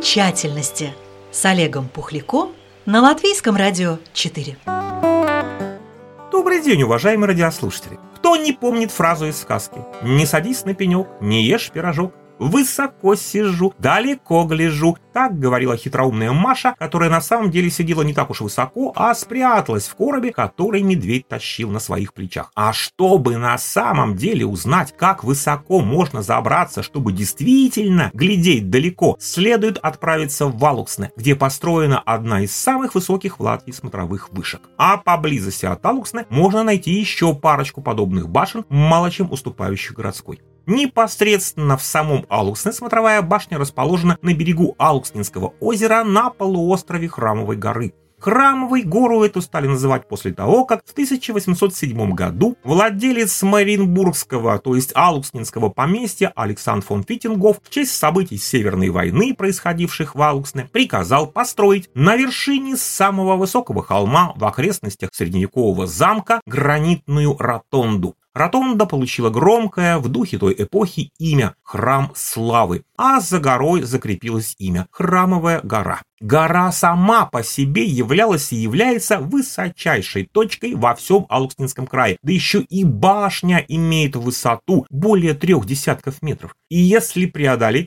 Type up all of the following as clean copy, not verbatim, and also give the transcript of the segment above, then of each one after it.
Достопримечательности с Олегом Пухляком на Латвийском радио 4. Добрый день, уважаемые радиослушатели! Кто не помнит фразу из сказки «Не садись на пенек, не ешь пирожок, высоко сижу, далеко гляжу». Так говорила хитроумная Маша, которая на самом деле сидела не так уж высоко, а спряталась в коробе, который медведь тащил на своих плечах. А чтобы на самом деле узнать, как высоко можно забраться, чтобы действительно глядеть далеко, следует отправиться в Алуксне, где построена одна из самых высоких в Латвии смотровых вышек. А поблизости от Алуксне можно найти еще парочку подобных башен, мало чем уступающих городской. Непосредственно в самом Алуксне смотровая башня расположена на берегу Алуксненского озера на полуострове Храмовой горы. Храмовой гору эту стали называть после того, как в 1807 году владелец Мариенбургского, то есть Алуксненского поместья Александр фон Фитингоф в честь событий Северной войны, происходивших в Алуксне, приказал построить на вершине самого высокого холма в окрестностях средневекового замка гранитную ротонду. Ротонда получила громкое в духе той эпохи имя «Храм славы», а за горой закрепилось имя «Храмовая гора». Гора сама по себе являлась и является высочайшей точкой во всем Алуксненском крае, да еще и башня имеет высоту более 3 десятков метров. И если преодолеть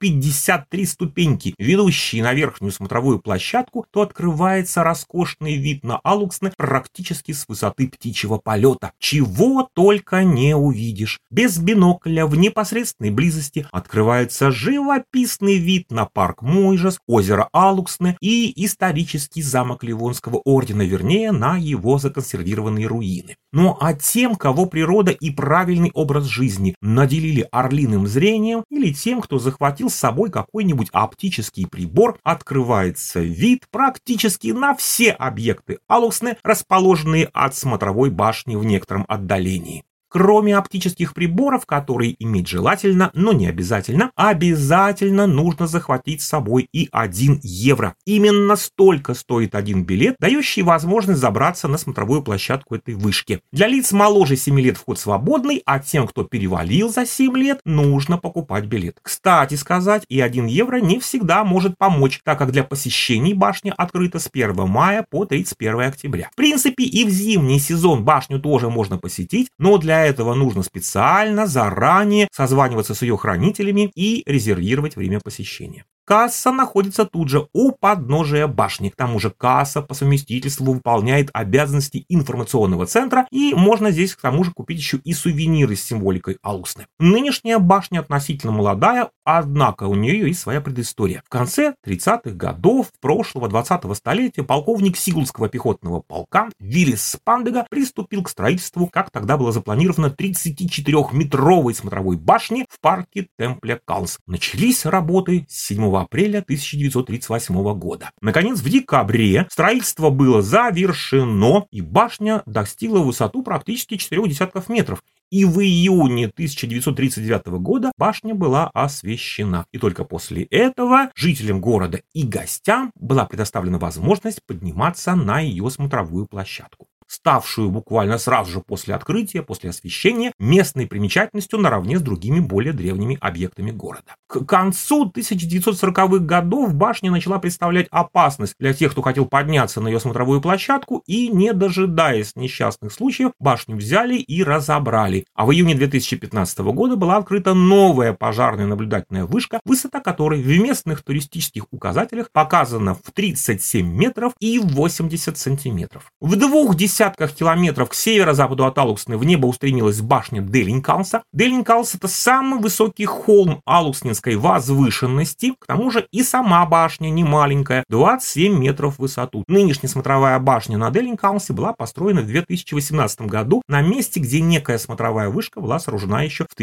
153 ступеньки, ведущие на верхнюю смотровую площадку, то открывается роскошный вид на Алуксне практически с высоты птичьего полета. Чего только не увидишь. Без бинокля в непосредственной близости открывается живописный вид на парк Мойжес, озеро Алуксне и исторический замок Ливонского ордена, вернее, на его законсервированные руины. Ну а тем, кого природа и правильный образ жизни наделили орлиным зрением, или тем, кто захватил с собой какой-нибудь оптический прибор, открывается вид практически на все объекты Алуксне, расположенные от смотровой башни в некотором отдалении. Кроме оптических приборов, которые иметь желательно, но не обязательно, обязательно нужно захватить с собой и 1 евро. Именно столько стоит один билет, дающий возможность забраться на смотровую площадку этой вышки. Для лиц моложе 7 лет вход свободный, а тем, кто перевалил за 7 лет, нужно покупать билет. Кстати сказать, и 1 евро не всегда может помочь, так как для посещений башня открыта с 1 мая по 31 октября. В принципе, и в зимний сезон башню тоже можно посетить, но для этого нужно специально заранее созваниваться с ее хранителями и резервировать время посещения. Касса находится тут же у подножия башни. К тому же касса по совместительству выполняет обязанности информационного центра, и можно здесь к тому же купить еще и сувениры с символикой Алуксне. Нынешняя башня относительно молодая, однако у нее есть своя предыстория. В конце 30-х годов прошлого 20-го столетия полковник Сигулдского пехотного полка Виллис Спандега приступил к строительству, как тогда было запланировано, 34-метровой смотровой башни в парке Темпле Калс. Начались работы с 7 апреля 1938 года. Наконец, в декабре строительство было завершено, и башня достигла высоту практически 4 десятков метров. И в июне 1939 года башня была освещена. И только после этого жителям города и гостям была предоставлена возможность подниматься на ее смотровую площадку, ставшую буквально сразу же после открытия, после освещения, местной примечательностью наравне с другими более древними объектами города. К концу 1940-х годов башня начала представлять опасность для тех, кто хотел подняться на ее смотровую площадку, и, не дожидаясь несчастных случаев, башню взяли и разобрали. А в июне 2015 года была открыта новая пожарная наблюдательная вышка, высота которой в местных туристических указателях показана в 37 метров и 80 сантиметров. В 2 десятках километров к северо-западу от Алуксне в небо устремилась башня Делинкалса. Делинкалс — это самый высокий холм Алуксненской возвышенности, к тому же и сама башня не маленькая, 27 метров в высоту. Нынешняя смотровая башня на Делинкалсе была построена в 2018 году на месте, где некая смотровая вышка была сооружена еще в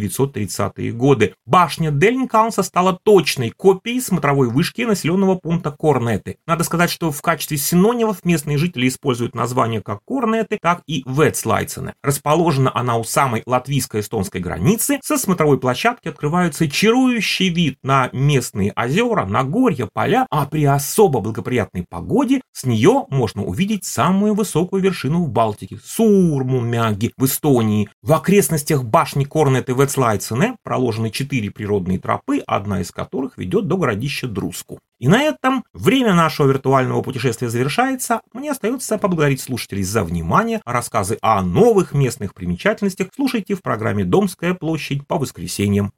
1930-е годы. Башня Делинкалса стала точной копией смотровой вышки населенного пункта Корнеты. Надо сказать, что в качестве синонимов местные жители используют название как Корнеты, так и Ветслайцене. Расположена она у самой латвийско-эстонской границы. Со смотровой площадки открывается чарующий вид на местные озера, Нагорья, поля, а при особо благоприятной погоде с нее можно увидеть самую высокую вершину в Балтике – Сурмумяги в Эстонии. В окрестностях башни Корнеты Ветслайцене проложены 4 природные тропы, одна из которых ведет до городища Друску. И на этом время нашего виртуального путешествия завершается. Мне остается поблагодарить слушателей за внимание. Рассказы о новых местных примечательностях слушайте в программе «Домская площадь» по воскресеньям.